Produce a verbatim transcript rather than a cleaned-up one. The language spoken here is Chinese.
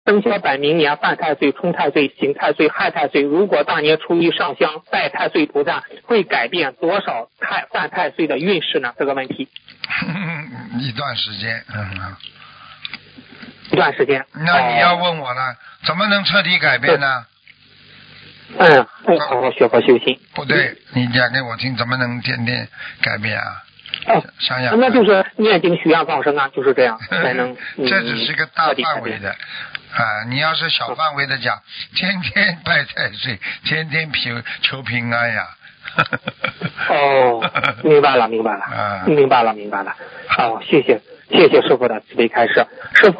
生肖本明年犯太岁、冲太岁、刑太岁、害太岁，如果大年初一上香拜太岁菩萨，会改变多少太犯太岁的运势呢？这个问题。 一段时间，嗯， 一段时间。 那你要问我了，呃、怎么能彻底改变呢？ 嗯，会好好学佛修心。 不对，你讲给我听，怎么能天天改变啊？ 哦， 想想， 那就是念经许愿放生啊，就是这样才能。 这只是个大范围的啊！你要是小范围的讲，天天拜太岁，天天求求平安呀。 哦，明白了，明白了， 啊、 明白了，明白了。好，谢谢，谢谢师傅的慈悲开示，师傅。